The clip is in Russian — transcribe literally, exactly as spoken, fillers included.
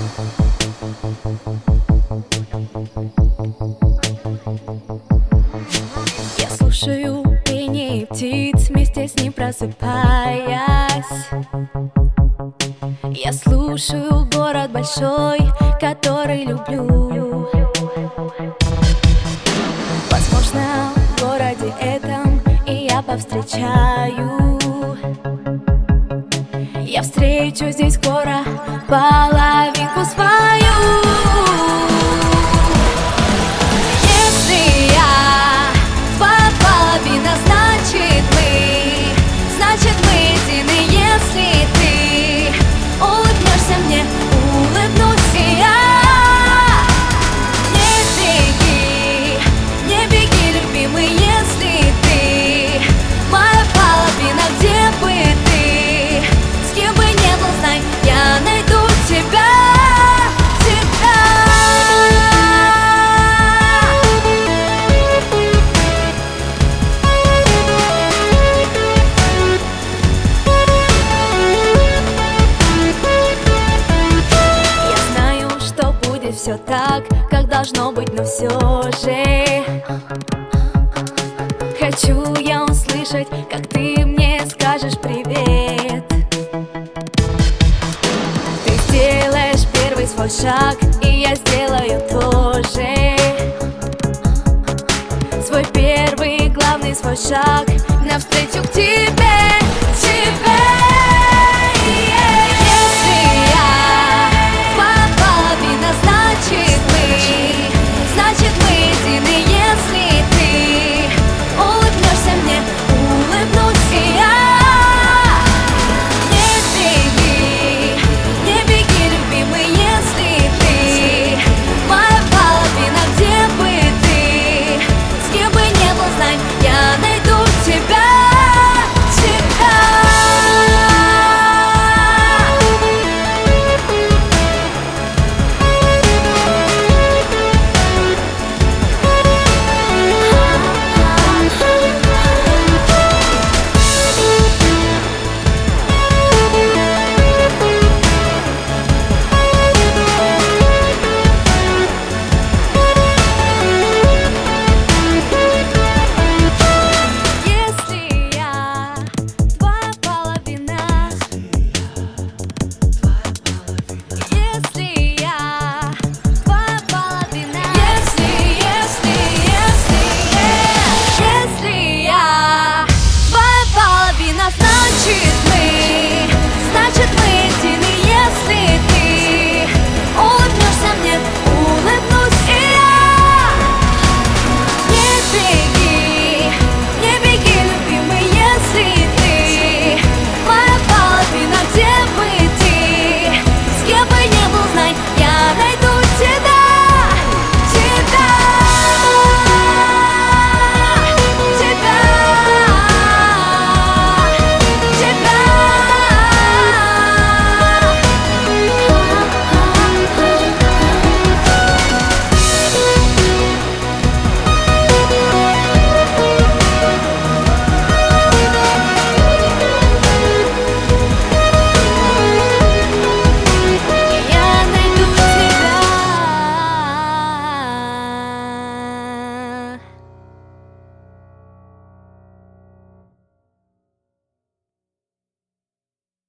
Я слушаю пение птиц, вместе с ним просыпаясь. Я слушаю город большой, который люблю. Возможно, в городе этом и я повстречаю. Я встречу здесь скоро половинку свою. Если я твоя половина, значит мы, значит мы едины. Если ты улыбнешься мне, улыбнусь и я. Не беги, не беги, любимый, если ты моя половина, где бы ты, с кем бы не был, знай, я найду тебя. Все так, как должно быть, но все же хочу я услышать, как ты мне скажешь привет. Ты сделаешь первый свой шаг, и я сделаю тоже свой первый, главный свой шаг навстречу к тебе.